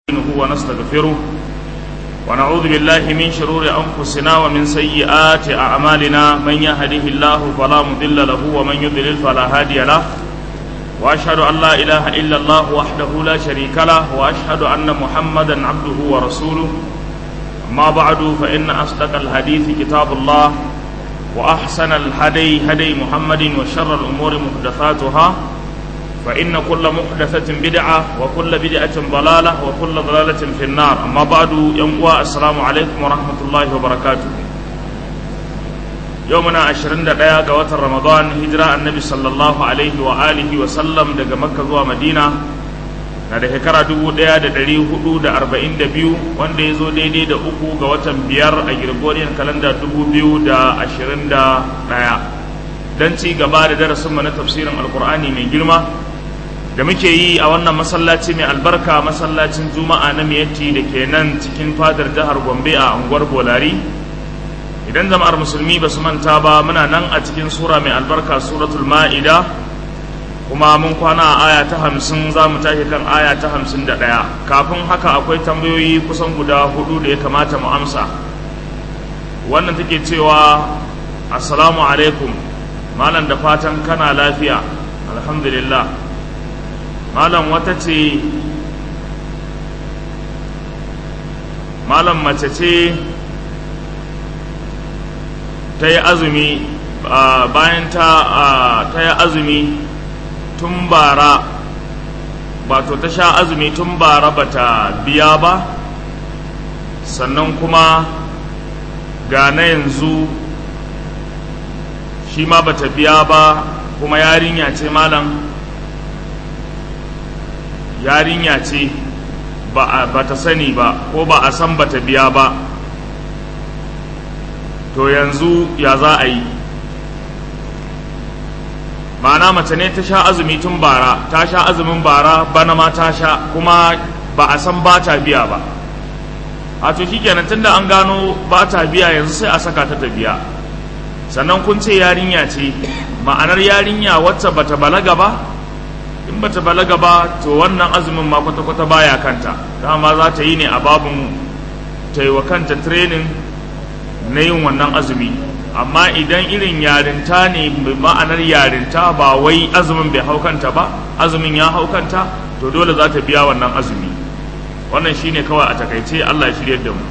ونستغفره ونعوذ بالله من شرور أنفسنا ومن سيئات أعمالنا من يهده الله فلا مضل له ومن يضلل فلا هادي له وأشهد أن لا إله إلا الله وحده لا شريك له وأشهد أن محمدا عبده ورسوله أما بعد فإن أصدق الحديث كتاب الله وأحسن الهدي هدي محمد وشر الأمور محدثاتها فإن كل محدثة بدعة وكل بدعة ضلالة وكل ضلالة في النار أما بعد يوم السلام عليكم ورحمة الله وبركاته يومنا 21 ga watan Ramadan hijira annabi sallallahu alaihi wa alihi wa sallam daga Makka zuwa Madina na da shekara 1442 wanda ya zo daidai da 3 ga watan 5 a Gregorian calendar 2021 dan ci gaba da darasin mu na tafsirin alqur'ani mai girma da muke yi a wannan masallaci mai albarka masallacin Juma'a na Miyatti da ke nan cikin fadar jihar Gombe a unguwar Bolari. Idan jama'ar musulmi ba su manta ba muna nan a cikin sura mai albarka suratul Ma'ida kuma mun kwana a aya ta 50 za mu tashi kan aya ta 51. Kafin haka akwai tambayoyi kusan guda 4 da ya kamata mu amsa. Wannan take cewa assalamu alaikum malam, da fatan kana lafiya. Alhamdulillah. Malam wata ce malam mace ce ta yi azumi bayan ta yi azumi tun bara, wato ta sha azumi tun bara bata biya ba, sannan kuma ga na yanzu shi ma bata biya ba, kuma yarinya ce malam, yarinya ce ba ta sani ba ko ba a san bata biya ba, to yanzu ya za a yi? ma'ana mace ne ta sha azumi tun bara, ta sha azumin bara, bana ma ta sha, kuma ba a san ba ta biya ba. a to shikenan tunda an gano ba ta biya yanzu sai a saka ta biya. Sannan kun ce yarinya ce, ma'anar yarinya wacce bata balaga ba? In bata balaga ba to wannan azumin ma kwata-kwata baya kanta, dama za ta yi ne a babun ta yi wa kanta training na yin wannan azumi. Amma idan irin yarinta ne, ma'anar yarinta ba wai azumin bai haukanta ba, azumin ya haukanta, to dole za ta biya wannan azumi. Wannan shine kawai a takaice. Allah ya shiryar da mu.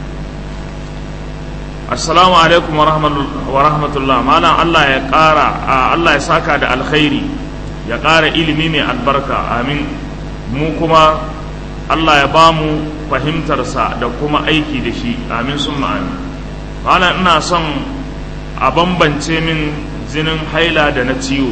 Assalamu alaikum wa rahmatullah. Malam Allah ya ƙara, Allah ya saka da alkhairi, ya ƙara ilimi mai albarka, amin. Mu kuma Allah ya ba mu fahimtarsa da kuma aiki da shi, amin summa amin. Malam ina son a bambance min jinin haila da na ciwo.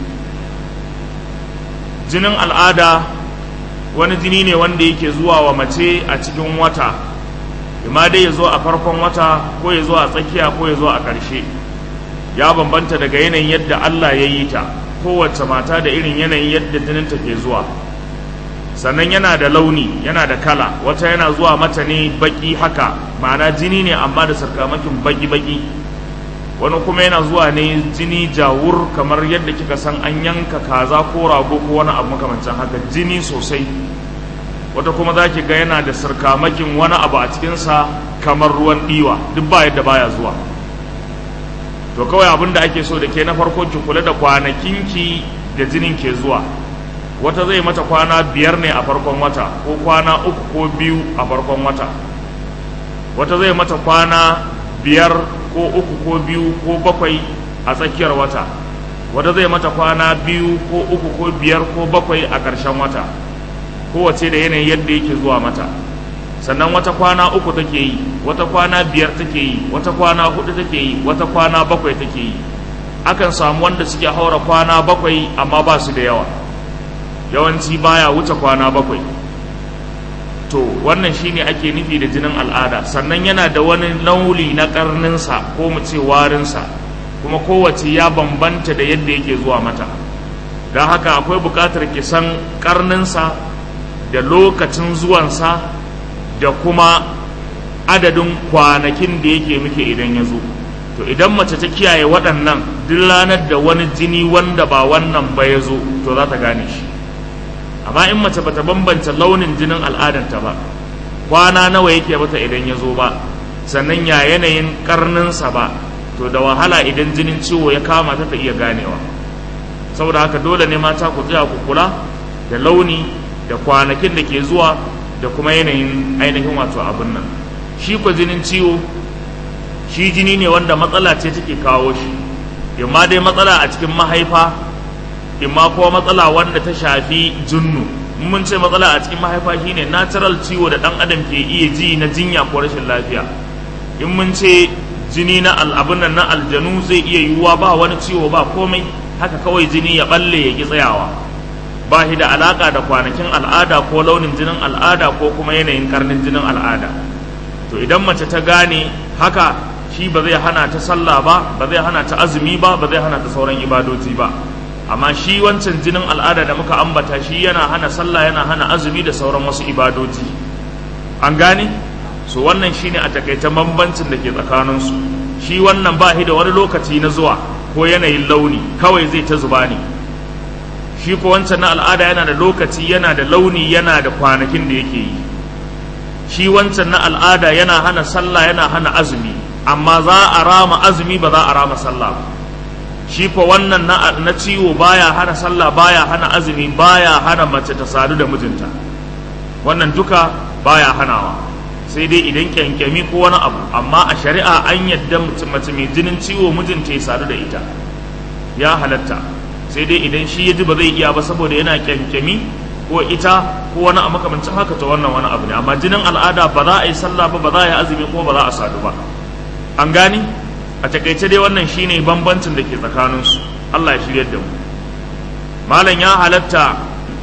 Jinin al'ada wani jini ne wanda yake zuwa wa mace a cikin wata, imma dai ya zo a farkon wata ko ya zo a tsakiya ko ya zo a ƙarshe. Ya bambanta daga yanayin yadda Allah ya yi ta, kowace mata da irin yanayin yadda jininta ke zuwa. Sannan yana da launi, yana da kala, wata yana zuwa mata ne baki haka, ma'ana jini ne amma da sarkamakin baki-baki. Wani kuma yana zuwa ne jini jawur, kamar yadda kika san an yanka kaza ko rago ko wani abu makamancin haka, jini sosai. Wata kuma za ki ga yana da sarkamakin wani abu a cikinsa kamar ruwan ɗiwa, duk ba yadda baya zuwa. To kawai abin da ake so da ke na farko ki kula da kwanakinki da jinin ke zuwa. Wata zai mata kwana 5 ne a farkon wata, ko kwana 3 ko 2 a farkon wata. Wata zai mata kwana 5 ko 3 ko 2 ko 7 a tsakiyar wata. Wata zai mata kwana 2 ko 3 ko 5 ko 7 a ƙarshen wata. Kowace da yanayin yadda yake zuwa mata. Sannan wata kwana 3 take yi, wata kwana 5 take yi, wata kwana 4 take yi, wata kwana 7 take yi. Akan samu wanda suke haura kwana 7 amma ba su da yawa, yawanci baya wuce kwana 7. To wannan shine ake nufi da jinin al'ada. Sannan yana da wani launi na karninsa ko mu ce warinsa, kuma kowace ya bambanta da yadda yake zuwa mata. Don haka akwai buƙatar ki san karninsa da lokacin zuwansa da kuma adadin kwanakin da yake muke idan ya zo. To idan mace ta kiyaye waɗannan, duk ranar da wani jini wanda ba wannan ba ya zo, to za ta gane shi. amma in mace bata bambanta launin jinin al'adanta ba, kwana nawa yake mata idan ya zo ba, sannan ya yanayin karninsa ba, to da wahala idan jinin ciwo ya kama ta iya ganewa. Saboda haka dole ne mata ku tsaya ku kula da launi da kwanakin da ke zuwa da kuma yanayin ainihin wato abin nan. Shi ko jinin ciwo, shi jini ne wanda matsala ce take kawo shi, imma dai matsala a cikin mahaifa, imma kuma matsala wanda ta shafi junnu. Mun ce matsala a cikin mahaifa shine natural ciwo da dan adam ke iya ji na jinya ko rashin lafiya. In mun ce jini na al'abun nan na aljanu zai iya yiwuwa ba wani ciwo ba komai, haka kawai jini ya balle ya ki tsayawa, ba shi da alaka da kwanakin al'ada ko launin jinin al'ada ko kuma yanayin karnin jinin al'ada. To idan mace ta gane haka, shi ba zai hana ta sallah ba, ba zai hana ta azumi ba, ba zai hana ta sauran ibadoci ba. Amma shi wancan jinin al'ada da muka ambata, shi yana hana sallah, yana hana azumi da sauran wasu ibadoci. An gane? So wannan shine a takaice bambancin da ke tsakaninsu. Shi wannan ba shi da wani lokaci na zuwa ko yanayin launi, kawai zai ta zuba ne. Shi ko wancan na al'ada yana da lokaci, yana da launi, yana da kwanakin da yake yi. Shi wancan na al'ada yana hana sallah, yana hana azumi, amma za a rama azumi, ba za a rama sallah ba. Shi ko wannan na ciwo baya hana sallah, baya hana azumi, baya hana mace ta sadu da mijinta. Wannan duka baya hanawa, sai dai idan kyankyami ko wani abu. Amma a shari'a an yadda mace mai jinin ciwo mijinta ya sadu da ita, ya halatta, sai dai idan shi ya ji ba zai iya ba saboda yana kyankyami ko ita ko wani a makamancin haka, ta wannan wani abu ne. Amma jinin al'ada ba za a yi sallah ba, ba za a yi azumi, ko ba za a sadu ba. An gani? A takaice dai wannan shine bambancin da ke tsakaninsu. Allah ya shiryar da mu. Malam, ya halatta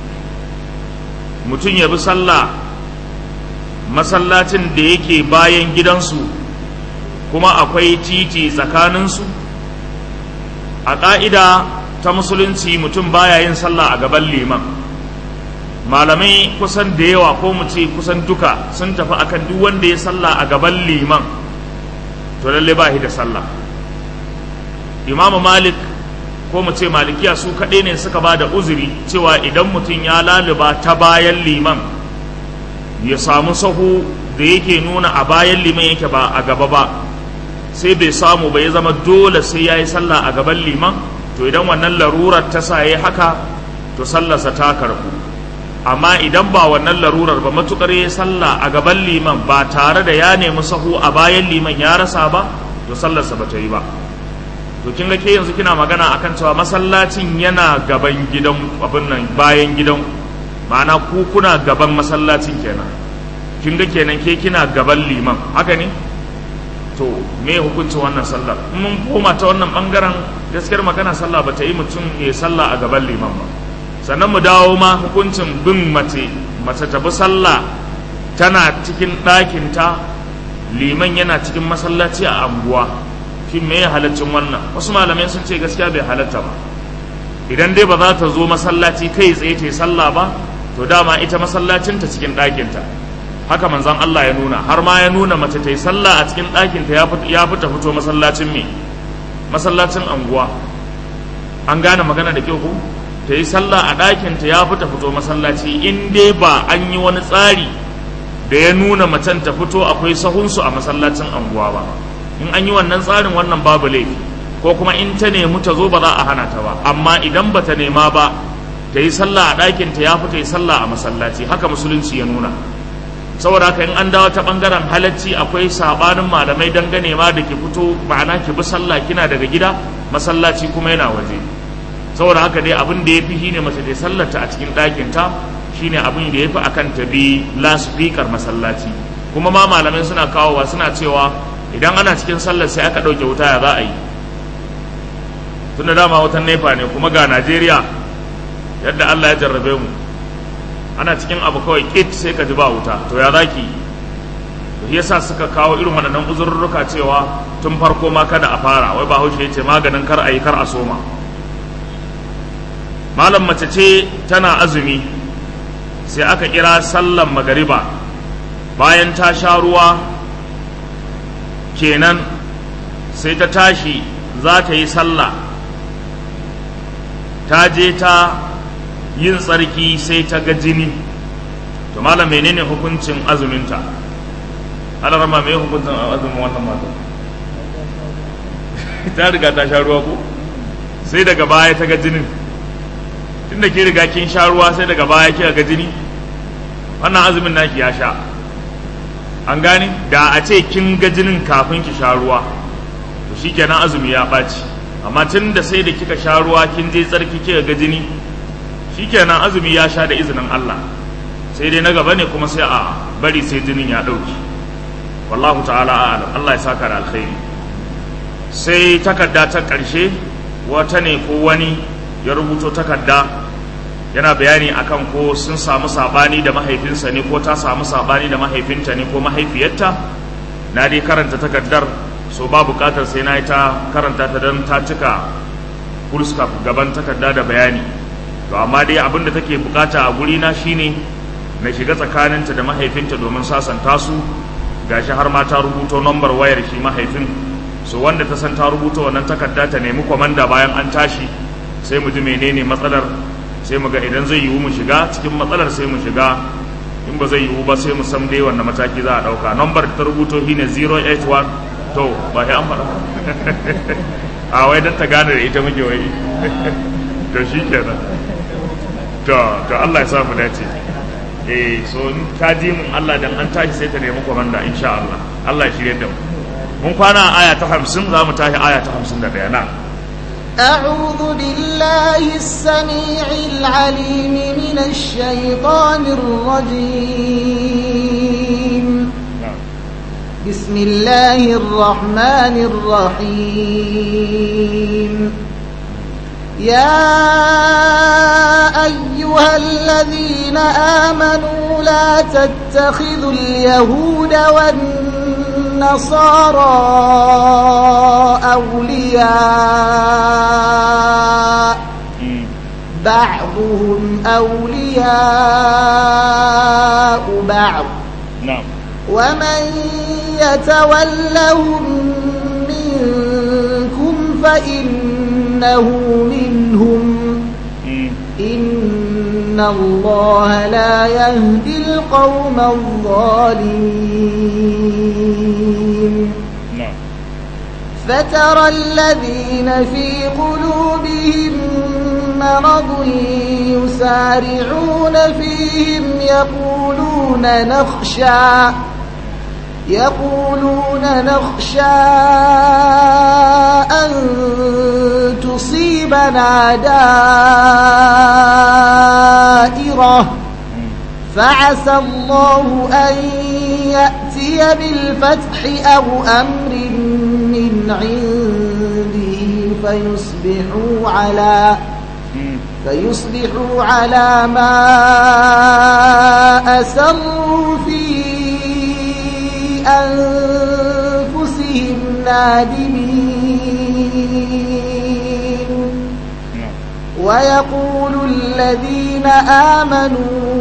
mutum ya bi sallah masallacin da yake bayan gidansu kuma akwai titi tsakaninsu? A ƙa'ida ta musulunci mutum baya yin sallah a gaban liman. Malamai kusan da yawa, ko mu ce kusan duka, sun tafi akan duk wanda ya sallah a gaban liman to lalle ba shi da sallah. Imamu Malik, ko mu ce Malikiya, su kaɗai ne suka ba da uzuri cewa idan mutum ya laluba ta bayan liman ya samu sahu da yake nuna a bayan liman yake ba a gaba ba, sai bai samu ba, ya zama dole sai ya yi sallah a gaban liman, to idan wannan larurar ta sa ya haka, to sallarsa ta karbu. Amma idan ba wannan larurar ba, matukar ya sallah a gaban liman ba tare da ya nemi sahu a bayan liman ya rasa ba, to sallarsa ba ta yi ba. To kin ga ke yanzu kina magana akan cewa masallacin yana gaban gidan abin nan, bayan gidan, ma'ana ku kuna gaban masallacin kenan. Kin ga kenan ke kina gaban liman, haka ne? To me hukuncin wannan sallar? Mun koma ta wannan bangaren, gaskiyar magana sallah ba ta yi mutum ya sallah a gaban liman ba. Sannan mu dawo ma hukuncin bin mace ta bi sallah tana cikin ɗakinta, liman yana cikin masallaci a anguwa. Shi me ya halaccin wannan? Wasu malamai sun ce gaskiya bai halatta ba. Idan dai ba za ta zo masallaci kai tsaye ta yi sallah ba, to dama ita masallacinta cikin ɗakinta. Haka manzon Allah ya nuna, har ma ya nuna mace ta yi sallah a cikin ɗakinta ya fita fito masallacin me? Masallacin anguwa. An gane magana da kyau ko? Ta yi sallah a ɗakinta ya fita fito masallaci, in dai ba an yi wani tsari da ya nuna macen ta fito akwai sahunsu a masallacin anguwa ba. In an yi wannan tsarin, wannan babu laifi, ko kuma in ta nemi ta zo ba za a hana ta ba. Amma idan ba ta nema ba, ta yi sallah a ɗakinta ya fita yi sallah a masallaci, haka musulunci ya nuna. Saboda haka in an dawo ta ɓangaren halacci, akwai sabanin malamai dangane ma da ki fito, ma'ana ki bi sallah kina daga gida, masallaci kuma yana waje. Saboda haka dai abin da ya fi shine mace ta sallarta a cikin ɗakinta, shine abin da ya fi akan ta bi lasfikar masallaci. Kuma ma malamai suna kawowa, suna cewa idan ana cikin sallar sai aka ɗauke wuta, ya za a yi? Tun da dama wutan nefa ne, kuma ga Najeriya yadda Allah ya jarrabe mu, ana cikin abu kawai kit sai ka ji ba wuta, to ya za ki? To yasa suka kawo irin waɗannan uzurruka cewa tun farko ma kada a fara, wai Bahaushe ya ce maganin kar a yi kar a soma. Malam, mace ce tana azumi, sai aka kira sallan magariba, bayan ta sha ruwa kenan sai ta tashi za ta yi sallah, ta je ta yin tsarki sai ta ga jini, to malam menene hukuncin azuminta? Alarama mai hukuncin azumin wannan mata? Ta riga ta sha ruwa ko sai daga baya ta ga jinin? Tunda ke riga kin sha ruwa sai daga baya kika ga jini, wannan azumin naki ya sha. An gane? Da a ce kin ga jinin kafin ki sha ruwa to shikenan azumi ya ɓaci, amma tunda sai da kika sha ruwa kin je tsarki kika ga jini, shikenan azumi ya sha da izinin Allah. Sai dai na gaba ne kuma sai a bari sai jinin ya ɗauki. Wallahu ta'ala a'lam. Allah ya saka da alkhairi. Sai takarda ta ƙarshe, wata ne ko wani ya rubuto takarda yana bayani akan ko sun samu sabani da mahaifinsa ne ko ta samu sabani da mahaifinta ne ko mahaifiyarta. Na dai karanta takardar, so ba bukatar sai na yi ta karanta ta don ta cika fullscap gaban takarda da bayani. To amma dai abin da take bukata a guri na shine na shiga tsakaninta da mahaifinta domin sasanta su. Gashi har ma ta rubuto nambar wayar shi mahaifin, so wanda ta san ta rubuta wannan takarda ta nemi kwamanda bayan an tashi, sai mu ji menene matsalar, sai mu ga idan zai yiwu mu shiga cikin matsalar sai mu shiga, in ba zai yiwu ba sai mu san dai wannan mataki za a dauka. Nambar ta rubuto shine 081, to ba sai an faɗa a wai dan ta gane da ita muke wai to shikenan, to Allah ya sa mu dace. So in ka ji mun Allah dan an tashi sai ta nemi kwamanda insha Allah. Allah ya shirye da mu. Mun kwana aya ta 50, za mu tashi aya ta 51 na. أعوذ بالله السميع العليم من الشيطان الرجيم. بسم الله الرحمن الرحيم. يا أيها الذين آمنوا لا تتخذوا اليهود والنصارى أولياء بعضهم أولياء بعض ومن يتولهم منكم فإنه منهم إن الله لا يهدي القوم الظالمين. فترى الذين في قلوبهم مرض يسارعون فيهم يقولون نخشى أن تصيبنا دائرة فعسى الله أن يأتي بالفتح أو أمر من عنده فيصبحوا على ما أسروا في أنفسهم نادمين. ويقول الذين آمنوا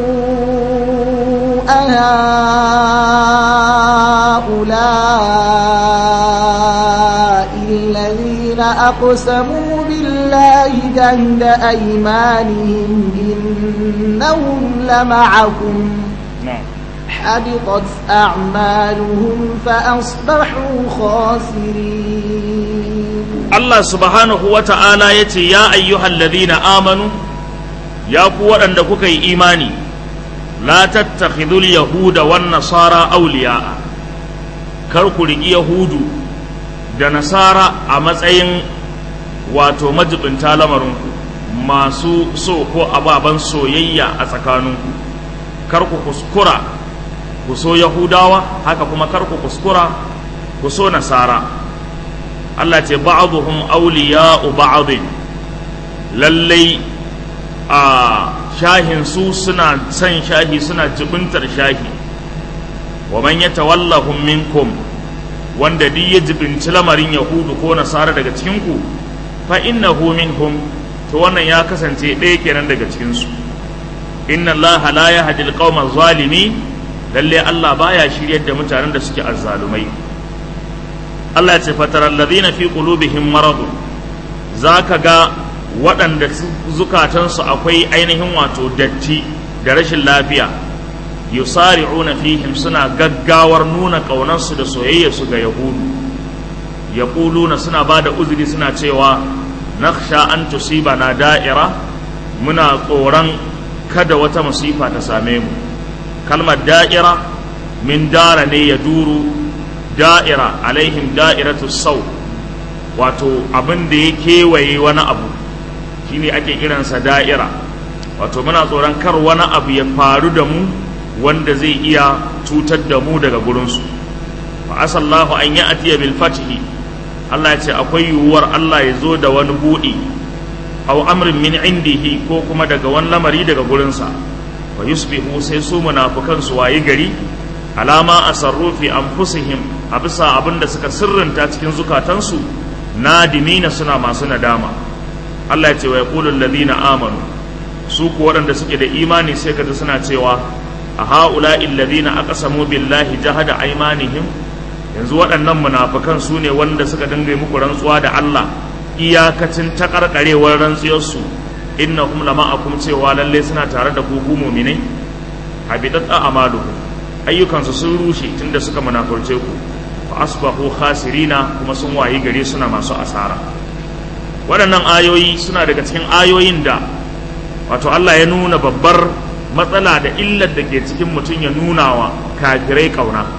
أهؤلاء الذين أقسموا بالله جهد أيمانهم إنهم لمعكم حبطت أعمالهم فأصبحوا خاسرين. الله سبحانه وتعالى يتي يا أيها الذين آمنوا يا قوة أنكم إيماني لا تتخذوا اليهود والنصارى أولياء كركوا يهود da nasara a matsayin wato majibinta lamarinku masu so ko ababen soyayya a tsakaninku. Kar ku kuskura ku so Yahudawa, haka kuma kar ku kuskura ku so Nasara. Allah ce ba'dhum awliya'u ba'd, lallai a shahin su suna san shahi, suna jibintar shahi. Wa man yatawallahum minkum, wanda duk ya jibinci lamarin Yahudu ko Nasara daga cikin ku, fa innahu minhum, to wannan ya kasance ɗaya kenan daga cikin su. Inna Allah la yahdi al-qawma adh-dhalimin, lalle Allah baya shiryar da mutanen da suke azzalumai. Allah ya ce fataral ladina fi qulubihim marad, zaka ga waɗanda zukatansu akwai ainihin wato datti da rashin lafiya yusari'una fihim suna gaggawar nuna ƙaunarsu da soyayyarsu ga yahudu yaquluna suna bada uzuri suna cewa nakhsha an tusibana da'ira muna tsoron kada wata musifa ta same mu kalmar da'ira min dara ne ya duru da'ira alaihim da'iratu sau wato abin da ya kewaye wani abu shine ake kiransa da'ira wato muna tsoron kar wani abu ya faru da mu wanda zai iya cutar da mu daga gurinsu fa asallahu an ya'tiya bil fathi Allah ya ce akwai yiwuwar Allah ya zo da wani buɗi aw amrin min indihi ko kuma daga wani lamari daga gurinsa wa yusbihu sai su munafikan su wayi gari alama asarru fi anfusihim a bisa abinda suka sirrinta cikin zukatansu nadimina suna masu nadama Allah ya ce wa yaqulu alladhina amanu su ku waɗanda suke da imani sai kaji suna cewa a haula'i alladhina aqsamu billahi jahada aymanihim yanzu waɗannan munafikan su ne wanda suka dinga muku rantsuwa da Allah iyakacin takarkarewar rantsiyarsu innahum lama'akum cewa lalle suna tare da ku mu'minai habidat a'maluhum ayyukansu sun rushe tunda suka munafurce ku fa asbahu khasirina kuma sun wayi gare suna masu asara waɗannan ayoyi suna daga cikin ayoyin da wato Allah ya nuna babbar matsala da illar da ke cikin mutum ya nuna wa kafirai kauna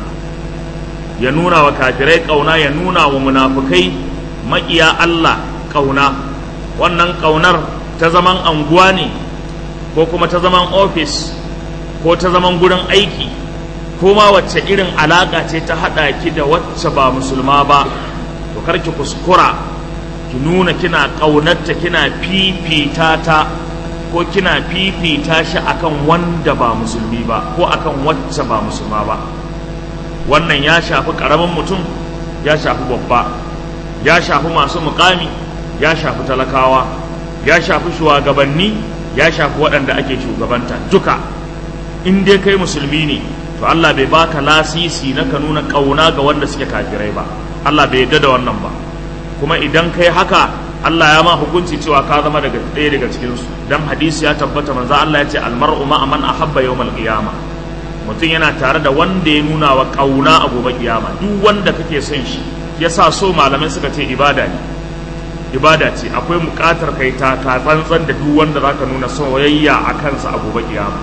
ya nuna wa kafirai kauna ya nuna wa munafukai maƙiya Allah kauna wannan kaunar ta zaman anguwa ne ko kuma ta zaman ofis ko ta zaman gurin aiki ko ma wacce irin alaka ce ta hada ki da wacce ba musulma ba to kar ki kuskura ki nuna kina kaunarta kina fifita ta ko kina fifita shi akan wanda ba musulmi ba ko akan wacce ba musulma ba wannan ya shafi karamin mutum ya shafi babba ya shafi masu mukami ya shafi talakawa ya shafi shugabanni ya shafi waɗanda ake shugabanta duka in dai kai musulmi ne to Allah bai baka lasisi na ka nuna kauna ga wanda suke kafirai ba Allah bai yarda da wannan ba kuma idan kai haka Allah ya ma hukunci cewa ka zama daga ɗaya daga cikin su dan hadisi ya tabbata manzo Allah ya ce almar'u ma'a man ahabba yawmal qiyamah mutum yana tare da wanda ya nuna wa kauna a gobe kiyama duk wanda kake son shi yasa so malamai suka ce ibada ne ibada ce akwai bukatar kai ta tsantsan da duk wanda zaka nuna soyayya a kansa a gobe kiyama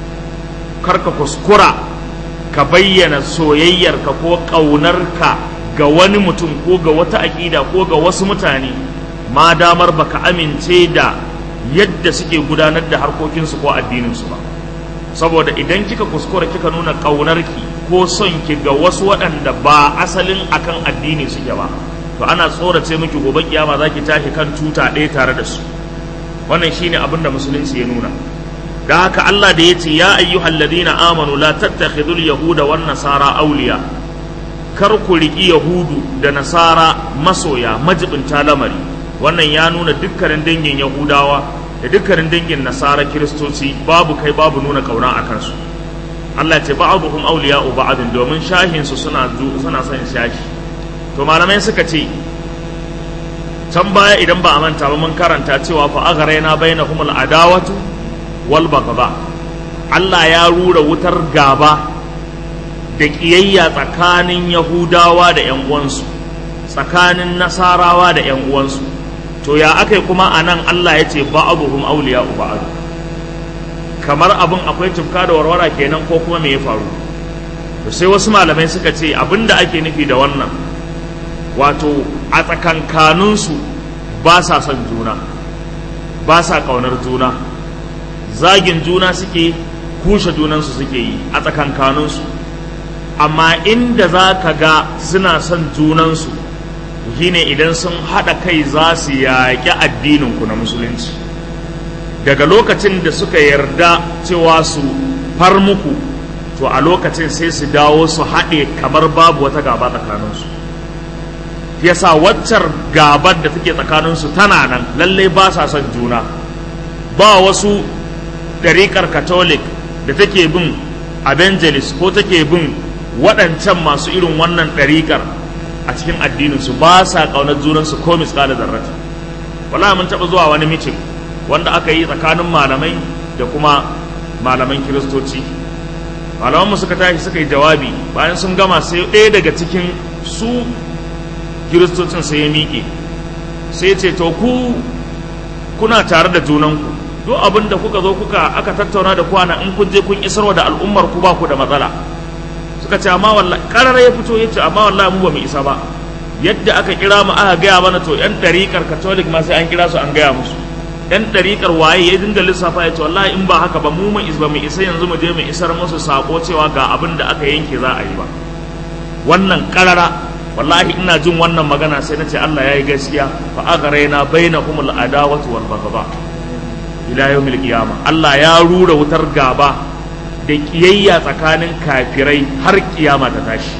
karka kuskura ka bayyana soyayyarka ko ƙaunarka ga wani mutum ko ga wata aƙida ko ga wasu mutane ma damar baka amince da yadda suke gudanar da harkokinsu ko addininsu ba saboda idan kika kuskura kika nuna ƙaunarki ko son ki ga wasu waɗanda ba asalin akan addini suke ba to ana tsorace miki gobe kiyama zaki tashi kan tuta ɗaya tare da su wannan shine abin da musulunci ya nuna da haka Allah da ya ce ya ayyuhal ladina amanu la tattakhidul yahuda wan nasara awliya kar ku riki yahudu da nasara masoya majibinta lamari wannan ya nuna dukkanin dangin yahudawa da dukkanin dangin nasara kiristoci babu kai babu nuna kauna a kansu Allah ya ce ba'dhum awliya'u ba'din domin shahin su suna son shashi to malamai suka ce can baya idan ba a manta ba mun karanta cewa fa agharayna bainahumul adawatu wal bagaba Allah ya rura wutar gaba da kiyayya tsakanin Yahudawa da ƴan uwansu tsakanin Nasarawa da ƴan uwansu to ya akai kuma anan Allah ya ce ba'dhum awliya'u ba'd kamar abin akwai tufka da warwara kenan ko kuma me ya faru to sai wasu malamai suka ce abinda ake nufi da wannan wato a tsakankaninsu ba sa son juna ba sa ƙaunar juna zagin juna suke kushe junansu suke yi a tsakankaninsu amma inda za ka ga suna son junansu shine idan sun haɗa kai za su yaƙi addininku na musulunci daga lokacin da suka yarda cewa su far muku to a lokacin sai su dawo su haɗe kamar babu wata gaba tsakaninsu yasa waccar gabar da take tsakaninsu tana nan lallai ba sa son juna ba wasu ɗariƙar catholic da take bin evangelist ko take bin waɗancan masu irin wannan ɗariƙar a cikin addininsu ba sa ƙaunar junansu ko misƙala zarrata wallahi mun taɓa zuwa wani mitin wanda aka yi tsakanin malamai da kuma malaman kiristoci. Malamanmu suka tashi suka yi jawabi, bayan sun gama sai ɗaya daga cikin su kiristocin sai ya miƙe sai ce to ku kuna tare da junanku, duk abin da kuka zo aka tattauna da kwana in kun je kun isarwa da al'ummar ku ba ku da matsala. Suka ce amma wallahi karara ya fito yace amma wallahi mu ba mu isa ba, yadda aka kira mu aka gaya mana to yan ɗariƙar catholic ma sai an kira su an gaya musu, yan ɗariƙar waye ya dinga lissafa ya ce wallahi in ba haka ba mu ba mu isa yanzu mu je mu isar musu sako cewa ga abin da aka yanke za a yi ba. Wannan karara wallahi ina jin wannan magana sai na ce Allah ya yi gaskiya, fa agharayna bainahumul adawatu wal baghdha ila yawmil qiyamah. Allah ya rura wutar gaba da kiyayya tsakanin kafirai har kiyama ta tashi.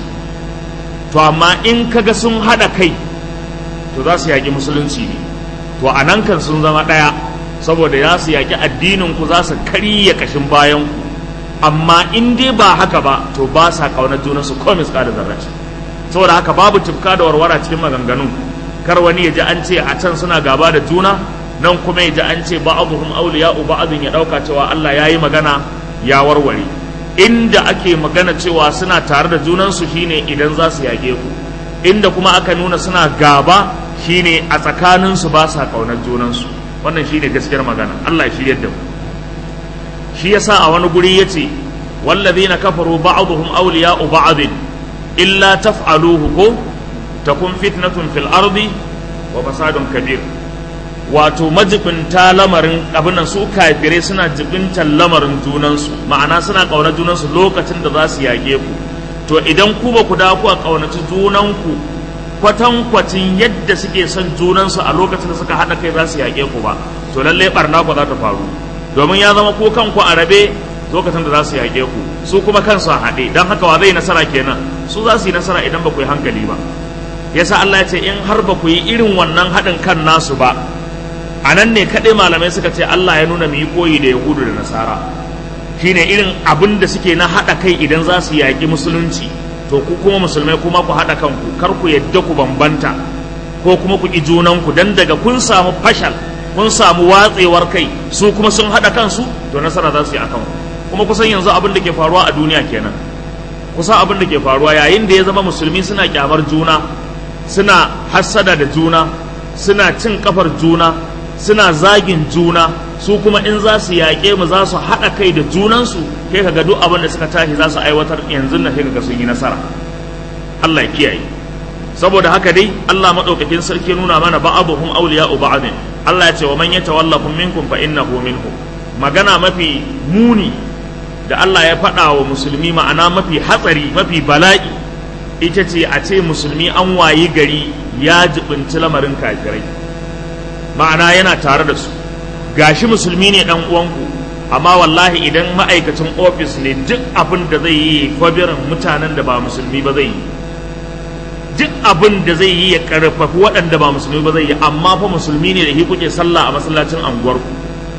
To amma in kaga sun hada kai to za su yaki musulunci ne, to anan kan sun zama daya, saboda za su yaki addinin ku, za su kariya kashin bayan ku. Amma in dai ba haka ba to ba sa kaunar junansu ko misƙala zarrace. Saboda haka babu tufka da warwara cikin maganganun. Kar wani ya ji an ce a can suna gaba da juna, nan kuma ya ji an ce ba'dhum awliya'u ba'dhin, ya dauka cewa Allah yayi magana ya warware. Inda ake magana cewa suna tare da junansu shine idan za su yage ku, inda kuma aka nuna suna gaba shine a tsakaninsu ba sa kaunar junansu. Wannan shine gaskiyar magana. Allah ya shiryar da mu. Shi yasa a wani guri yace wallazina kafaru ba'dhum awliya'u ba'dhin illa taf'aluhu ko takun fitnatun fil ardi wa fasadun kabir. Wato majibinta lamarin abin nan, su kafirai suna jibintan lamarin junansu, ma'ana suna ƙaunar junansu lokacin da za su yage ku. To idan ku ba ku da ku a ƙaunaci junanku kwatankwacin yadda suke son junansu a lokacin da suka haɗa kai za su yage ku ba, to lallai ɓarna ku za ta faru, domin ya zama ko kanku a rabe lokacin da za su yage ku, su kuma kansu a haɗe. Don haka wa zai nasara kenan? Su za su yi nasara idan ba ku yi hankali ba. Yasa Allah ya ce in har ba ku yi irin wannan haɗin kan nasu ba, a nan ne kaɗai malamai suka ce Allah ya nuna mu yi koyi da Yahudu da Nasara. Shine irin abin da suke na haɗa kai idan za su yaƙi musulunci, to ku kuma musulmai kuma ku haɗa kanku, kar ku yadda ku bambanta ko kuma ku ƙi junanku, dan daga kun samu fashal, kun samu watsewar kai, su kuma sun haɗa kansu, to nasara za su yi a kanku. Kuma kusan yanzu abin da ke faruwa a duniya kenan. Kusan abin da ke faruwa yayin da ya zama musulmi suna kyamar juna, suna hassada da juna, suna cin kafar juna, suna zagin juna, su kuma in za su yaƙe mu za su haɗa kai da junansu, kai kaga duk abin da suka tashi za su aiwatar yanzu na kai kaga sun yi nasara. Allah ya kiyaye. Saboda haka dai Allah madaukakin sarki nuna mana ba'dhum awliya'u ba'dhin. Allah ya ce wa man yatawallahum minkum fa innahu minhum. Magana mafi muni da Allah ya faɗa wa musulmi, ma'ana mafi hatsari, mafi bala'i, ita ce a ce musulmi an wayi gari ya jibinci lamarin kafirai, ma'ana yana tare da su. Gashi musulmi ne dan uwanku, amma wallahi idan ma'aikacin ofis ne duk abin da zai yi kwabirin mutanen da ba musulmi ba zai yi, duk abin da zai yi ya karfafi waɗanda ba musulmi ba zai yi. Amma fa musulmi ne da shi kuke sallah a masallacin anguwarku.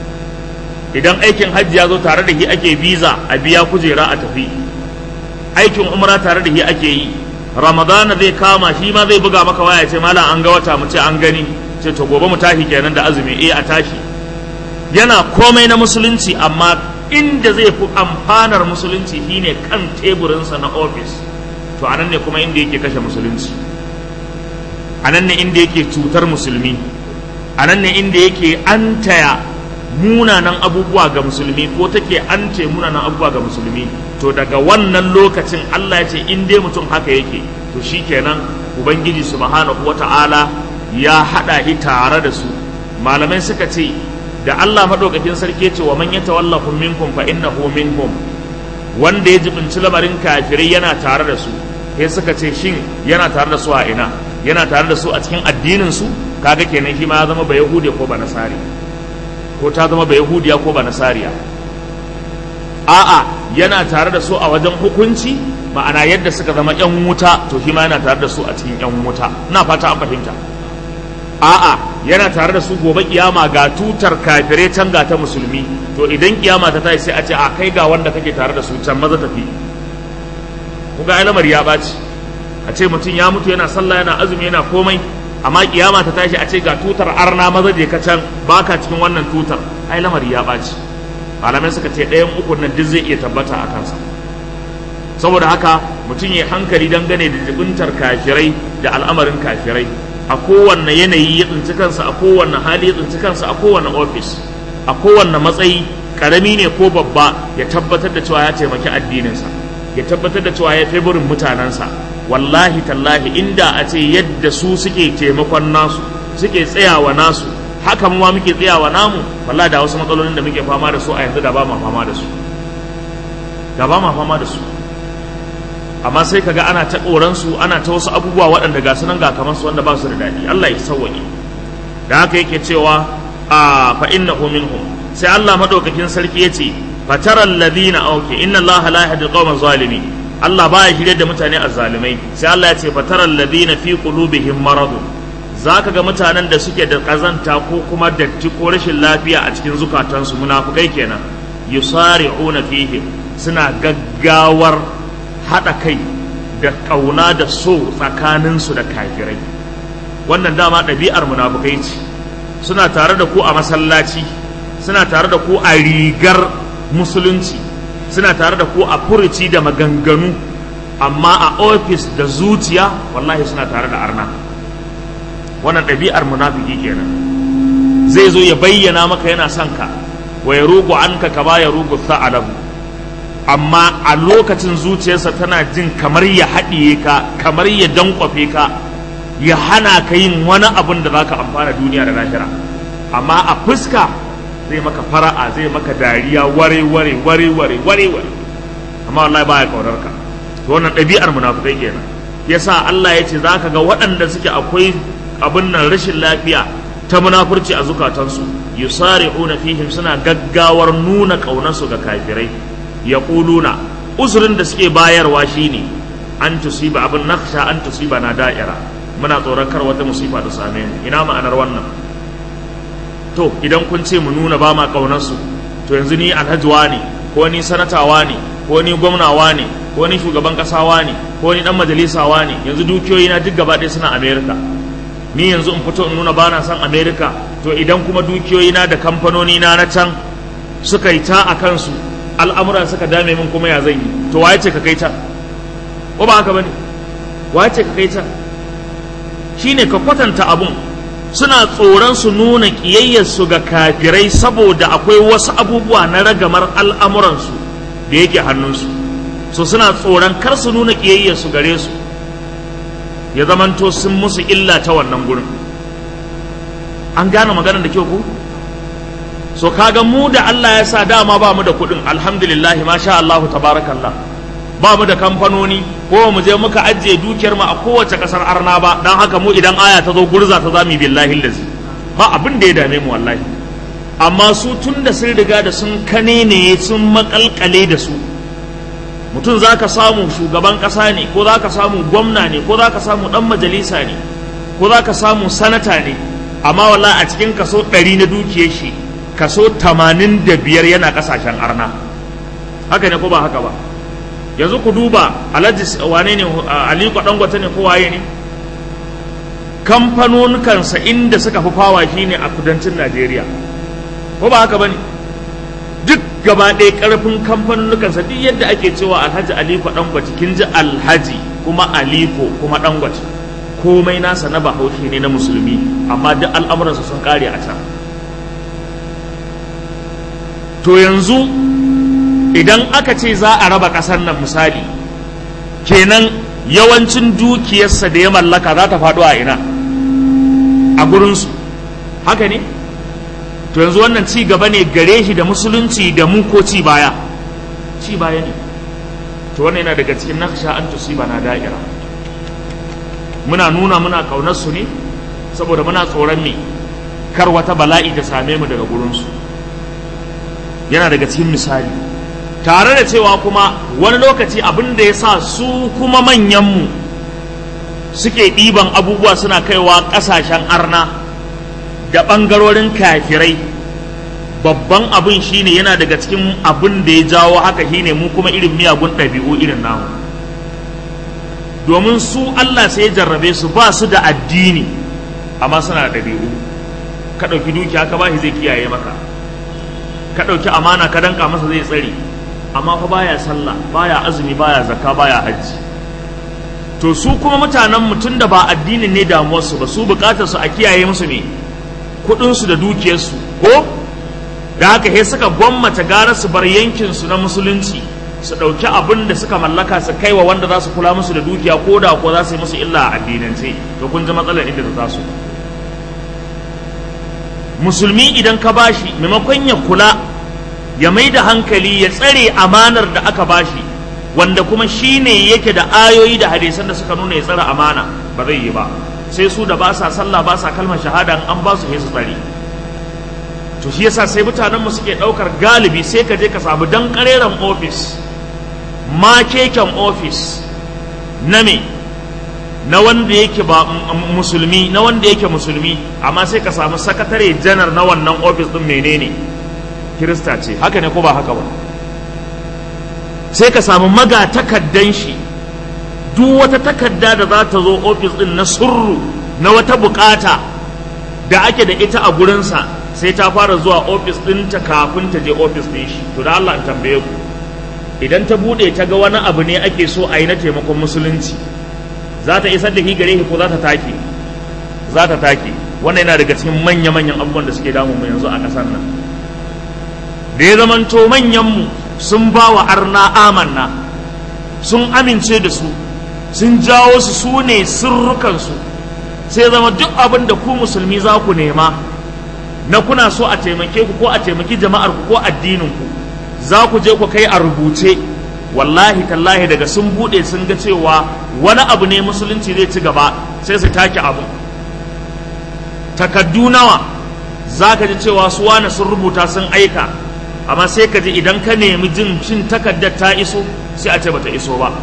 Idan aikin hajji ya zo tare da shi ake visa a biya kujera a tafi, aikin umra tare da shi ake yi, ramadana zai kama shi ma zai buga maka waya ce malam an ga wata, mu ce an gani, ce to gobe mu tashi kenan da azumi, a tashi. Yana komai na musulunci, amma inda zai fi amfanar musulunci shine kan teburinsa na ofis, to anan ne kuma inda yake kashe musulunci, anan ne inda yake cutar musulmi, anan ne inda yake antaya munanan abubuwa ga musulmi, ko take ance munanan abubuwa ga musulmi. To daga wannan lokacin Allah ya ce in dai mutum haka yake, to shikenan Ubangiji subhanahu wata'ala ya hada shi tare da su. Malamai suka ce da Allah madaukakin sarki ce wa man yatawallahu minkum fa innahu minhum, wanda ya jibinci lamarin kafirai yana tare da su. Sai suka ce shin yana tare da su a ina? Yana tare da su a cikin addinin su? Kaga kenan shi ma ya zama ba Yahudi ko ba Nasari, ko ta zama ba Yahudiya ko ba Nasariya. A'a, yana tare da su a wajen hukunci, ma'ana yadda suka zama yan wuta, to shi ma yana tare da su a cikin yan wuta. Ina fata an fahimta. A'a, yana tare da su gobe kiyama ga tutar kafirai can ga ta musulmi, to idan kiyama ta tashi sai a ce a kai ga wanda kake tare da su can, maza tafi. Kuga ai lamari ya baci. A ce mutum ya mutu yana sallah yana azumi yana komai, amma kiyama ta tashi a ce ga tutar arna maza je ka can baka cikin wannan tutar, ai lamari ya ɓaci. Malamai suka ce ɗayan ukun nan duk zai iya tabbata a kansa. Saboda haka mutum ya hankali dangane da jibintar kafirai da al'amarin kafirai a kowanne yanayi ya tsinci kansa, a kowanne hali ya tsinci kansa, a kowanne ofis, a kowanne matsayi, karami ne ko babba, ya tabbatar da cewa ya taimaki addininsa, ya tabbatar da cewa ya favorin mutanensa. Wallahi tallahi inda a ce yadda su suke taimakon nasu, suke tsayawa nasu, haka mu ma muke tsayawa namu, wallahi da wasu matsalolin da muke fama da su a yanzu da ba ma fama da su, amma sai kaga ana ta su, ana ta wasu abubuwa waɗanda ga sunan ga kamar su wanda ba su da daɗi. Allah ya sauwaƙe. Da haka yake cewa fa innahu minhum, sai Allah madaukakin sarki yace fataral ladina inna Allah la yahdi al-qawma zalimin. Allah baya shirye da mutane azzalimai. Sai Allah ya ce fataral ladina fi qulubihim marad, zaka ga mutanen da suke da kazanta ko kuma datti ko rashin lafiya a cikin zukatansu, munafikai kenan, yusari'una fihi, suna gaggawar haɗa kai da ƙauna da so tsakaninsu da kafirai. Wannan dama ɗabi'ar munafukai ce. Suna tare da ku a masallaci, suna tare da ku a rigar musulunci, suna tare da ku a furuci da maganganu, amma a ofis da zuciya wallahi suna tare da arna. Wannan ɗabi'ar munafiki kenan. Zai zo ya bayyana maka yana son ka, wa ya rugu anka kama ya rugu sa'alabu, amma a lokacin zuciyarsa tana jin kamar ya haɗiye ka, kamar ya dankwafe ka, ya hana ka yin wani abin da za ka amfana duniya da lahira. Amma a fuska zai maka fara'a, zai maka dariya ware, amma wallahi baya kaunar ka. To wannan ɗabi'ar munafikai kenan. Yasa Allah ya ce za ka ga waɗanda suke akwai abin nan rashin lafiya ta munafurci a zukatansu, yusari'una fihim, suna gaggawar nuna ƙaunarsu ga kafirai. Yaquluna, uzurin da suke bayarwa shine an tusiba abin nakhsha an tusiba na da'ira, muna tsoron kar wata musifa ta same mu. Ina ma'anar wannan? To idan kun ce mu nuna ba ma kaunar su, to yanzu ni alhajiwa ne, ko ni sanatawa ne, ko ni gwamnawa ne, ko ni shugaban kasawa ne, ko ni dan majalisawa ne, yanzu dukiyoyi na duk gaba ɗaya suna America. Ni yanzu in fito in nuna ba na san America, to idan kuma dukiyoyi na da kamfanoni na can suka yi ta a kansu, al'amuran suka dame min, kuma ya zan yi? To waye ce ka kai ta? Ko ba haka bane? Waye ce ka kai ta? Shine ka kwatanta abun. Suna tsoron su nuna kiyayyarsu ga kafirai saboda akwai wasu abubuwa na ragamar al'amuransu da yake hannunsu. So suna tsoron kar su nuna kiyayyarsu gare su, ya zamanto sun musu illa ta wannan gurin. An gane maganar da kyau ko? So kaga mu da Allah ya sa dama ba mu da kuɗin, alhamdulillah, masha Allah, tabarakallah, ba mu da kamfanoni, ko mu je muka ajiye dukiyar mu a kowace ƙasar arna ba, dan haka mu idan aya ta zo gurza ta zami billahi lazi, ba abin da ya dame mu wallahi. Amma su tun da sun riga da sun kanene, sun makalkale da su, mutum zaka samu shugaban ƙasa ne, ko zaka samu gwamna ne, ko zaka samu dan majalisa ne, ko zaka samu sanata ne, amma wallahi a cikin kaso 100 na dukiyar shi kaso 85 yana kasashen arna. Haka ne ko ba haka ba? Yanzu ku duba Alhaji wane ne, Aliko Dangote ne ko waye ne? Kamfanonukansa inda suka fi fawa shine a kudancin Najeriya, ko ba haka bane? Duk gaba ɗaya ƙarfin kamfanonukansa, duk yadda ake cewa Alhaji Aliko Dangote, kin ji Alhaji kuma Aliko kuma Dangote, komai nasa na Bahaushe ne, na musulmi, amma duk al'amuransa sun kare a can. To yanzu idan aka ce za a raba ƙasar nan misali, kenan yawancin dukiyarsa da ya mallaka za ta faɗo a ina? A gurinsu. Haka ne? To yanzu wannan ci gaba ne gare shi da musulunci da mu, ko ci baya? Ci baya ne. To wannan yana daga cikin nakhsha an tusiba na da'ira. Muna nuna muna ƙaunar su ne saboda muna tsoron me kar wata bala'i ta same mu daga gurinsu. Yana daga cikin misali, tare da cewa kuma wani lokaci abin da ya sa su kuma manyanmu suke ɗiban abubuwa suna kaiwa ƙasashen arna da ɓangarorin kafirai, babban abin shine yana daga cikin abin da ya jawo haka shine mu kuma irin miyagun ɗabi'u irin namu. Domin su Allah sai ya jarrabe su, ba su da addini amma suna da ɗabi'u. Ka ɗauki dukiya ka bashi zai kiyaye maka, ka ɗauki amana ka danka masa zai tsare, amma fa baya sallah, baya azumi, baya zakka, baya hajji. To su kuma mutanen mutum da ba addinin ne damuwarsu ba, su bukatar su a kiyaye musu ne kuɗinsu da dukiyarsu ko da haka he suka gwammace gara su bar yankinsu na musulunci su ɗauki abin da suka mallaka su kai wa wanda za su kula musu da dukiya ko da ko za su yi musu illa a addinance. To kun ji matsalar inda ta taso. Musulmi idan ka bashi maimakon ya kula ya mai da hankali ya tsare amanar da aka bashi, wanda kuma shine yake da ayoyi da hadisan da suka nuna ya tsare amana, ba zai yi ba. Sai su da ba sa sallah ba sa kalmar shahada an ba su sai su tsare. To shi yasa sai mutanenmu suke ɗaukar galibi, sai ka je ka samu dan ƙareren ofis, ma keken ofis na me na wanda yake ba musulmi, na wanda yake musulmi, amma sai ka samu sakatare janar na wannan ofis din menene kirista ce. Haka ne ko ba haka ba? Sai ka samu magatakaddan shi, duk wata takarda da za ta zo ofis din na surru na wata bukata da ake da ita a gurinsa, sai ta fara zuwa ofis ɗinta kafin ta je ofis ɗin shi. To da Allah in tambaye ku, idan ta buɗe ta ga wani abu ne ake so a yi na taimakon musulunci, za ta isar da shi gare shi ko za ta take? Za ta take. Wannan yana daga cikin manya-manyan abubuwan da suke damu mu yanzu a ƙasar nan, da ya zamanto manyanmu sun ba wa arna amanna, sun amince da su, sun jawo su, su ne sirrukansu, sai zama duk abin da ku musulmi za ku nema na kuna so a taimake ku ko a taimaki jama'ar ku ko addinin ku, za ku je ku kai a rubuce. Wallahi tallahi daga sun bude sun ga cewa wani abu ne musulunci zai ci gaba, sai su take abu. Takaddu nawa za ka ji cewa su wani sun rubuta sun aika, amma sai ka ji idan ka nemi jin cin takaddar ta iso, sai a ce bata iso ba,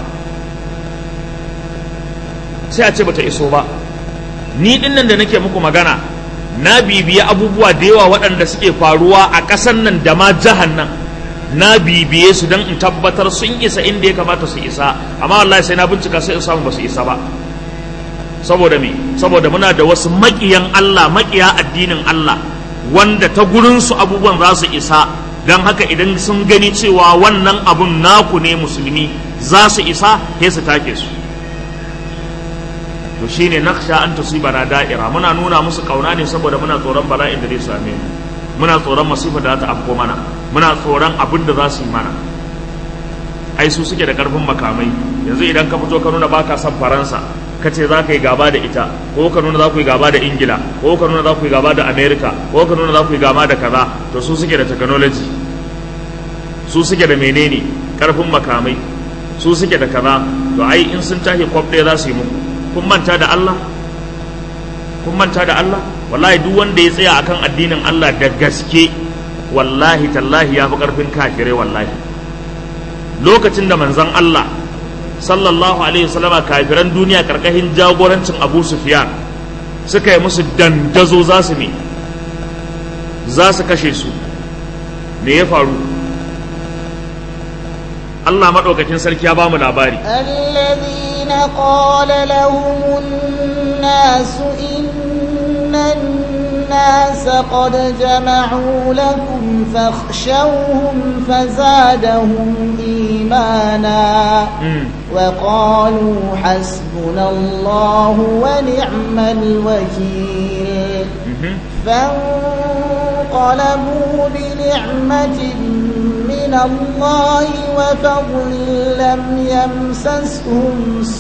sai a ce bata iso ba. Ni dinnan da nake muku magana, na bibiye abubuwa da yawa waɗanda suke faruwa a ƙasar nan da ma jihar nan, na bibiye su don in tabbatar sun isa inda ya kamata su isa, amma wallahi sai na bincika sai in samu ba su isa ba. Saboda me? Saboda muna da wasu maƙiyan Allah, maƙiya addinin Allah, wanda ta gurinsu abubuwan za su isa, don haka idan sun gani cewa wannan abun naku ne musulmi za su isa, sai su take su. To shine nakhsha an tusibana da'ira, muna nuna musu kauna ne saboda muna tsoron bala'in da zai same mu, muna tsoron masifa da za ta afko mana, muna tsoron abin da za su yi mana. Ai su suke da karfin makamai. Yanzu idan ka fito ka nuna baka son Faransa, ka ce za ka yi gaba da ita, ko ka nuna za ku yi gaba da Ingila, ko ka nuna za ku yi gaba da Amerika, ko ka nuna za ku yi gaba da kaza, to su suke da technology, su suke da menene karfin makamai, su suke da kaza. To ai in sun tashi kwaf ɗaya za su yi muku. Kun manta da Allah? Kun manta da Allah? Wallahi duk wanda ya tsaya akan addinin Allah da gaske, wallahi tallahi ya fi ƙarfin kafirai. Wallahi lokacin da manzon Allah sallallahu alaihi wasallama kafiran duniya karkashin jagorancin Abu Sufyan suka yi musu dandazo, za su ne, za su kashe su, me ya faru? Allah maɗaukakin sarki ya ba mu labari. Alladhina qala lahumun nasu innan الناس قد جمعوا لكم فاخشوهم فزادهم إيمانا وقالوا حسبنا الله ونعم الوكيل فانقلبوا بنعمة من الله وفضل لم يمسسهم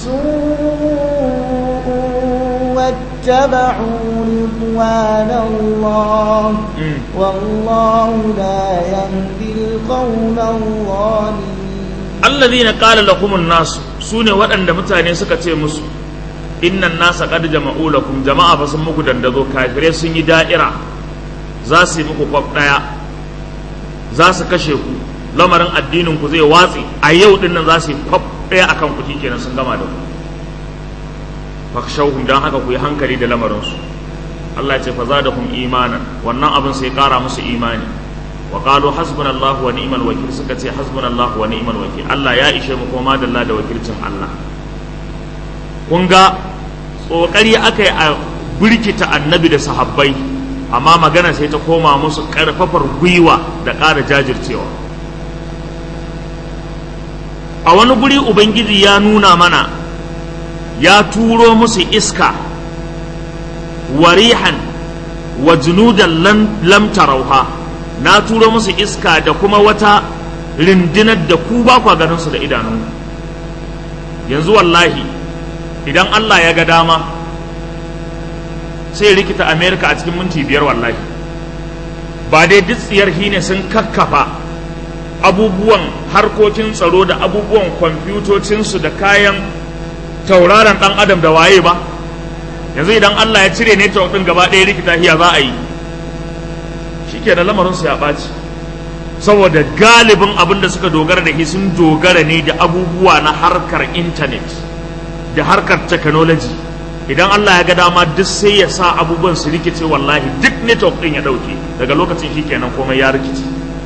سوء واتبعوا رضوان الله والله لا يهدي القوم الظالمين. الذين قال لهم الناس سune waɗanda mutane suka ce musu innan nasa qad jama'u lakum, jama'a fa sun muku dandazo, kafirai sun yi da'ira, za su yi muku kwaf ɗaya, za su kashe ku, lamarin addinin ku zai watsi a yau din nan, za su yi kwaf ɗaya akan ku, kenan sun gama da ku. fakshauhum, dan haka ku yi hankali da lamarinsu. Allah ya ce fa zadahum imanan, wannan abin sai kara musu imani. Wa qalu hasbunallahu wa ni'mal wakil, suka ce hasbunallahu wa ni'mal wakil, Allah ya ishe mu koma dalla da wakilcin Allah. Kun ga kokari akai a birkita annabi da sahabbai, amma magana sai ta koma musu ƙarfafar gwiwa da ƙara jajircewa. A wani guri Ubangiji ya nuna mana ya turo musu iska warihan wa junudan lam tarauha, na turo musu iska da kuma wata rindinar da ku ba kwa ganin su da idanu. Yanzu wallahi idan Allah ya ga dama sai rikita America a cikin minti 5 wallahi. Ba dai duk tsiyar hine sun kakkafa abubuwan harkokin tsaro da abubuwan kwamfutocinsu da kayan tauraron dan adam da waye ba. Yanzu idan Allah ya cire network din gaba ɗaya rikita hiya za a yi, shike da lamarinsu ya ɓaci. Saboda galibin abin da suka dogara da shi sun dogara ne da abubuwa na harkar intanet da harkar technology. Idan Allah ya ga dama duk sai ya sa abubuwan su rikice wallahi, duk network din ya dauke, daga lokacin shi kenan komai ya rikice.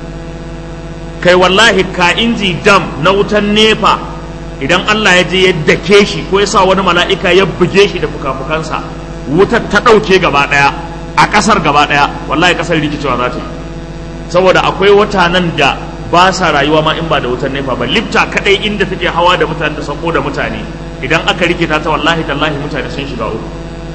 Kai wallahi ka inji dam na wutan nefa, idan Allah ya je ya dake shi ko ya sa wani mala'ika ya buge shi da fuka-fukansa, wutar ta dauke gaba daya a kasar gaba daya, wallahi kasar rikicewa za ta yi. Saboda akwai wata nan da ba sa rayuwa ma in ba da wutar nefa ba. Lifta kadai inda take hawa da mutane da sako da mutane, idan aka rikita ta wallahi tallahi mutane sun shiga uku.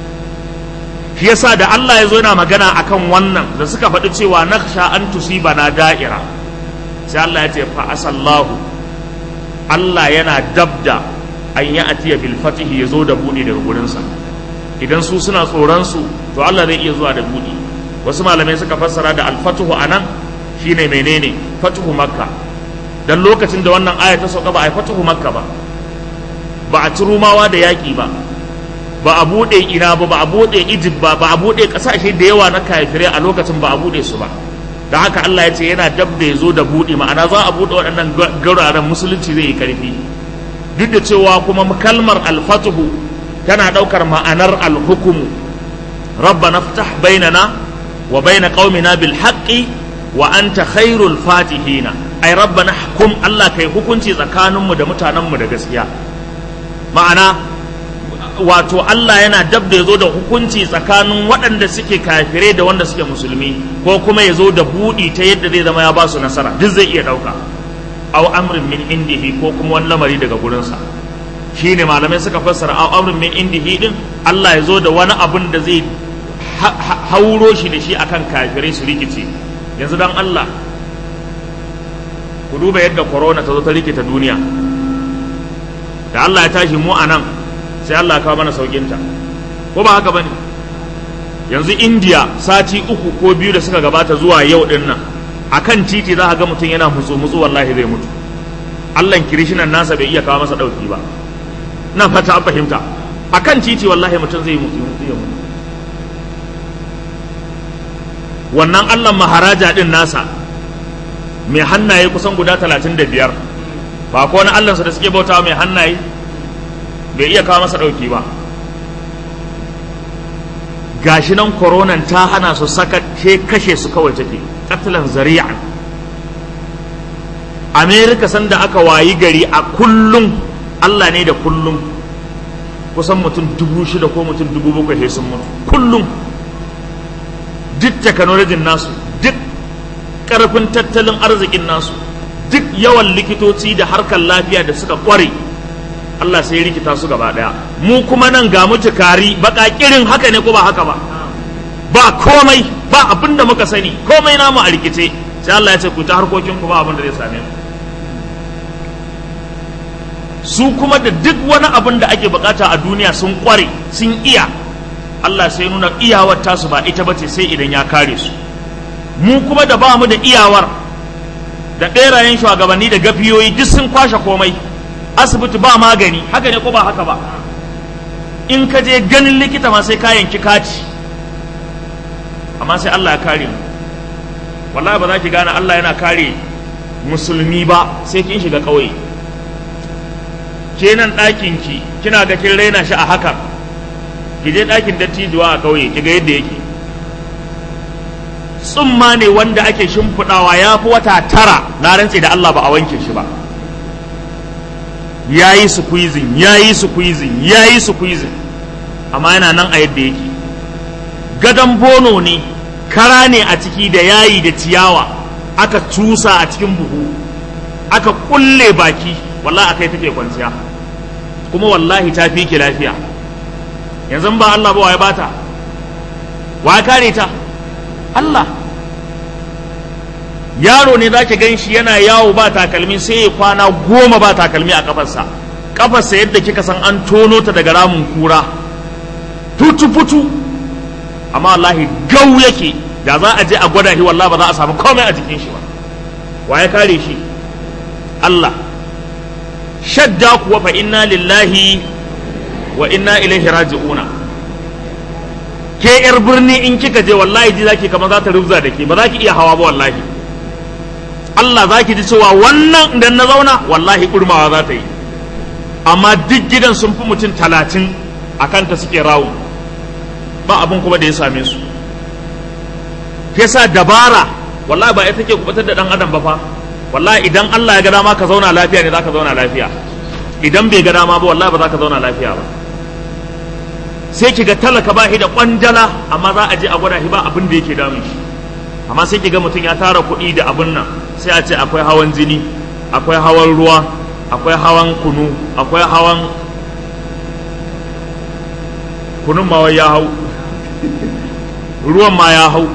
Shi yasa da Allah ya zo yana magana akan wannan da suka faɗi cewa nakhsha an tusibana da'ira, sai Allah ya ce fa asallahu, Allah yana dabda an yi atiya bil fatihi, ya zo da buɗe daga gurinsa. Idan su suna tsoron su, to Allah zai iya zuwa da buɗe. Wasu malamai suka fassara da alfatuhu anan shine menene, fatuhu makka. Dan lokacin da wannan aya ta sauka ba a fatuhu makka ba, ba a ci rumawa da yaƙi ba, ba a buɗe ina ba, ba a buɗe Egypt ba, ba a buɗe ƙasashe da yawa na kafirai a lokacin, ba a buɗe su ba. Da haka Allah ya ce yana dab da ya zo da buɗe, ma'ana za a buɗe waɗannan gauraren, musulunci zai yi ƙarfi. Duk da cewa kuma kalmar alfatuhu tana ɗaukar ma'anar alhukumu. Rabbana ftah bainana wa baina qaumina bil haqqi wa anta khairul fatihina. Ai rabbana hukum, Allah kai hukunci tsakaninmu da mutanenmu da gaskiya. Ma'ana wato Allah yana dab da ya zo da hukunci tsakanin waɗanda suke kafirai da wanda suke musulmi, ko kuma ya zo da buɗi ta yadda zai zama ya ba su nasara, duk zai iya ɗauka. Aw amrin min indihi, ko kuma wani lamari daga gurinsa. Shi ne malamai suka fassara aw amrin min indihi din, Allah ya zo da wani abun da zai hauro shi da shi akan kafirai su rikice. Yanzu dan Allah ku duba yadda corona ta zo ta rikita duniya. Da Allah ya tashi mu anan sai Allah ya kawo mana saukinta, ko ba haka bane? Yanzu India sati 3 ko 2 da suka gabata zuwa yau din nan, akan titi za ka ga mutum yana mutsu wallahi zai mutu. Allah kirishinan nasa bai iya kawo masa dauki ba. Na fata an fahimta. Akan titi wallahi mutum zai mutu. Wannan Allah maharaja din nasa mai hannaye kusan guda 35, ba ko wani Allahnsa da suke bautawa mai hannaye bai iya kawo masa ɗauki ba. Gashi nan koronan ta hana su saka kashe su kawai take, qatlan zari'an. Amerika sanda aka wayi gari a kullum, Allah ne da kullum, kusan mutum 6,000 ko mutum 7,000 sun mutu kullum. Duk technology nasu, duk ƙarfin tattalin arzikin nasu, duk yawan likitoci da harkar lafiya da suka ƙware, Allah sai rikita su gaba daya. Mu kuma nan ga mu tukari baka kirin, haka ne ko ba haka ba? Ba komai, ba abinda muka sani, komai namu a rikice. Sai Allah ya ce ku ta harkokin ku, ba abinda zai same ku. Su kuma da duk wani abin da ake bukata a duniya sun kware, sun iya. Allah sai nuna iyawar tasu ba ita bace sai idan ya kare su. Mu kuma da ba mu da iyawar, da ɗerayen shugabanni da gafiyoyi duk sun kwashe komai. Asibiti ba magani, haka ne ko ba haka ba? In ka je ganin likita ma sai ka yanki kati, amma sai Allah ya kare mu. Wallahi ba za ki gane Allah yana kare musulmi ba sai kin shiga ƙauye. Ke nan ɗakin ki kina ga kin raina shi a haka, ki je ɗakin dattijuwa a ƙauye ki ga yadda yake. Tsumma ne wanda ake shimfiɗawa ya fi wata 9, na rantse da Allah ba a wanke shi ba. yayi squeezing amma yana nan a yadda yake. gadon bono ne, kara ne a ciki da yayi da ciyawa aka cusa a cikin buhu aka kulle baki, wallahi akai take kwanciya, kuma wallahi ta fi ki lafiya. Yanzu ba Allah ba waye bata, wa kare ta? Allah. Yaro ne zaki gan shi yana yawo ba takalmi sai ya kwana 10 ba takalmi a kafarsa yadda kika san an tono ta daga ramin kura, futu amma wallahi gau yake. Da za a je a gwada shi wallahi ba za a samu komai a jikin shi ba. Wa ya kare shi? Allah. Shadda kuwa fa inna lillahi wa inna ilaihi raji'una. Ke yar birni in kika je wallahi ji zaki kamar za ta rubza da ke, ba za ki iya hawa ba wallahi. Allah za ki ji cewa wannan idan na zauna wallahi kurmawa za ta yi, amma duk gidan sun fi mutum 30 a kanta suke rawo, ba abin kuma da ya same su. Kesa dabara wallahi ba ita take kubutar da dan adam ba fa. Wallahi idan Allah ya ga dama ka zauna lafiya ne zaka zauna lafiya, idan bai ga dama ba wallahi ba za ka zauna lafiya ba. Sai ki ga talaka ba shi da kwanjala amma za a je a gwada shi ba abin da yake damun shi, amma sai ki ga mutum ya tara kuɗi da abin nan, sai a ce akwai hawan jini, akwai hawan ruwa, akwai hawan kunu, akwai hawan kunun ma ya hau ruwan ma ya hau,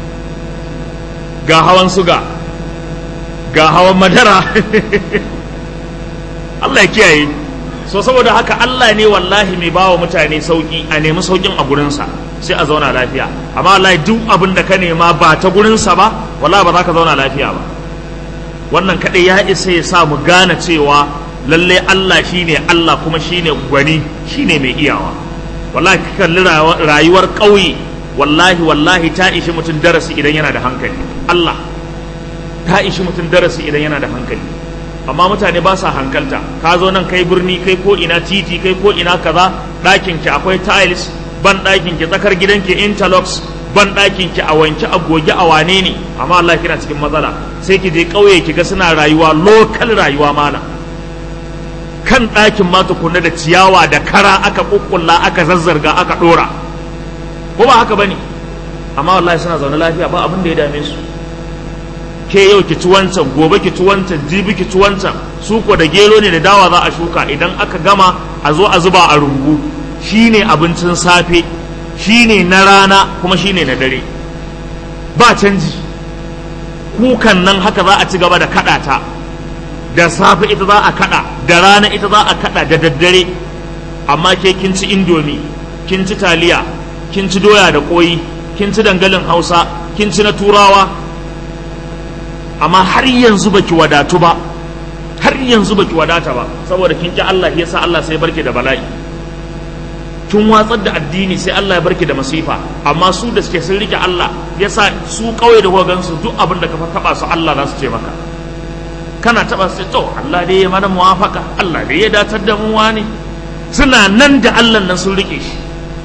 ga hawan suga, ga hawan madara Allah ya kiyaye. So saboda haka Allah ne wallahi mai bawa mutane sauki, a nemi saukin a gurinsa sai a zauna lafiya. Amma wallahi duk abin da ka nema ba ta gurinsa ba wallahi ba za ka zauna lafiya ba. Wannan kadai ya isa ya sa mu gane cewa lalle Allah shine Allah kuma shine gwani, shine mai iyawa. Wallahi kalli rayuwar ƙauye, wallahi ta ishi mutum darasi idan yana da hankali. Allah ta ishi mutum darasi idan yana da hankali. Amma mutane ba sa hankalta. Ka zo nan kai birni, kai ko ina titi, kai ko ina kaza, ɗakin ki akwai tiles, ban ɗakin ki tsakar gidan ki interlocks, ban ɗakin ki a wanke a goge a wane ne, amma Allah kina cikin matsala. Sai ki je ƙauye ki ga suna rayuwa local rayuwa mana, kan ɗakin ma tukunna da ciyawa da kara aka kukkulla aka zazzarga aka ɗora, ko ba haka bane? Amma wallahi suna zaune lafiya, ba abin da ya dame su. Ke yau ki ci wancan, gobe ki ci wancan, jibi ki ci wancan. Su ko da gero ne da dawa za a shuka, idan aka gama a zo a zuba a rumbu, shine abincin safe, shine na rana, kuma shine na dare. Ba canji. Kukan nan haka za a ci gaba da kada ta, da safe ita za a kada, da rana ita za a kada, da daddare. Amma ke kin ci indomi, kin ci taliya, kin ci doya da koyi, kin ci dangalin Hausa, kin ci na Turawa, amma har yanzu baki wadatu ba, har yanzu baki wadata ba, saboda kin ki Allah, yasa Allah sai barke da bala'i. Kin watsar da addini sai Allah ya barke da masifa. Amma su da suke sun rike Allah, yasa su kauye da hogan su duk abin da ka taba su Allah za su ce maka. Kana taba su to Allah dai ya mana muwafaka, Allah dai ya datar da mu wani. Suna nan da Allah nan sun rike shi.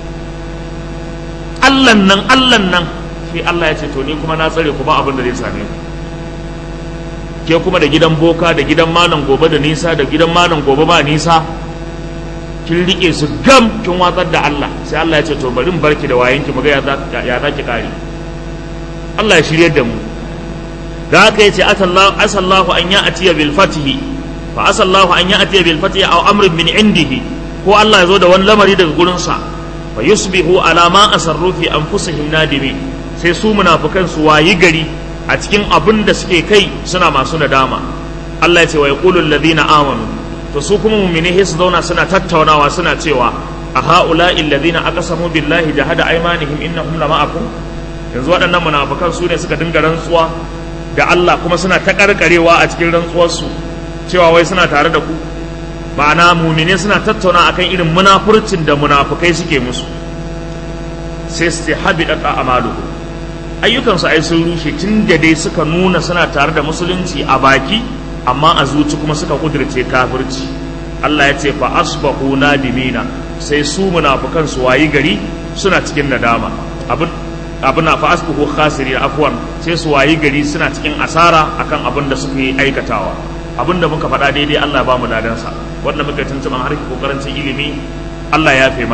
Allah nan sai Allah ya ce to ni kuma na tsare ku ba abin da zai same ku. Ke kuma da gidan boka, da gidan malam gobe da nisa, da gidan malam gobe ba nisa, kin rike su gam, kin watsar da Allah. Sai Allah ya ce to bari in barki da wayanki mu ga ya za ki kare. Allah ya shiryar da mu. Da haka yace asallahu an ya'tiya bil fatihi, fa asallahu an ya'tiya bil fatihi aw amrin min indihi, ko Allah ya zo da wani lamari daga gurin sa, fa yusbihu ala ma asarru fi anfusihim nadimi. Sai su munafikan su wayi gari a cikin abin da suke kai suna masu nadama. Allah ya ce wa yaqulu alladhina amanu, to su kuma mu'mini su zauna suna tattaunawa suna cewa a haula'i alladhina aqsamu billahi jahada aymanihim innahum lama'akum. Yanzu waɗannan munafikan su ne suka dinga rantsuwa da Allah kuma suna ta karkarewa a cikin rantsuwar su cewa wai suna tare da ku. Ma'ana mu'mini suna tattauna akan irin munafurcin da munafikai suke musu. Sai su habida a'maluhum, ayyukansu ai sun rushe tun da dai suka nuna suna tare da musulunci a baki, amma a zuci kuma suka kudirce kafirci. Allah ya ce fa asbahu nadimina, sai su munafikan su wayi gari suna cikin nadama. abuna fa asbahu khasirin, afwan, sai su wayi gari suna cikin asara akan abin da suke aikatawa. Abin da muka faɗa daidai Allah ba mu ladansa, wanda muka tuntuban har kokarin ilimi Allah ya fe mana.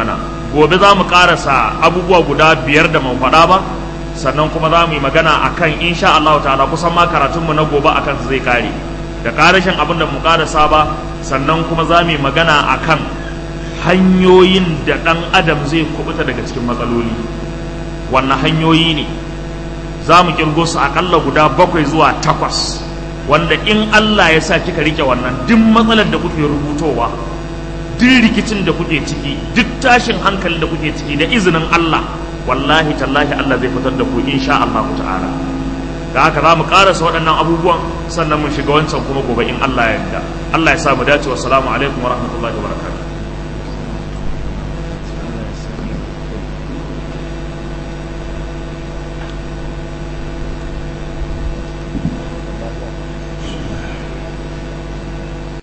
gobe za mu karasa abubuwa guda 5 da mun faɗa ba, sannan kuma za mu yi magana akan insha Allah ta'ala kusan ma karatunmu na gobe akan su zai kare da karashin abin da mu karasa ba, sannan kuma za mu yi magana akan hanyoyin da ɗan adam zai kubuta daga cikin matsaloli. Wannan hanyoyi ne za mu kirgo su akalla guda 7 zuwa 8, wanda in Allah ya sa kika rike wannan, duk matsalar da kuke rubutowa, duk rikicin da kuke ciki, duk tashin hankalin da kuke ciki, da izinin Allah wallahi tallahi Allah zai fitar da ku insha Allah ta'ala. Da haka za mu karasa waɗannan abubuwan sannan mu shiga wancan kuma gobe in Allah ya yarda. Allah ya sa mu dace. Wassalamu alaikum wa rahmatullahi wa barakatuh.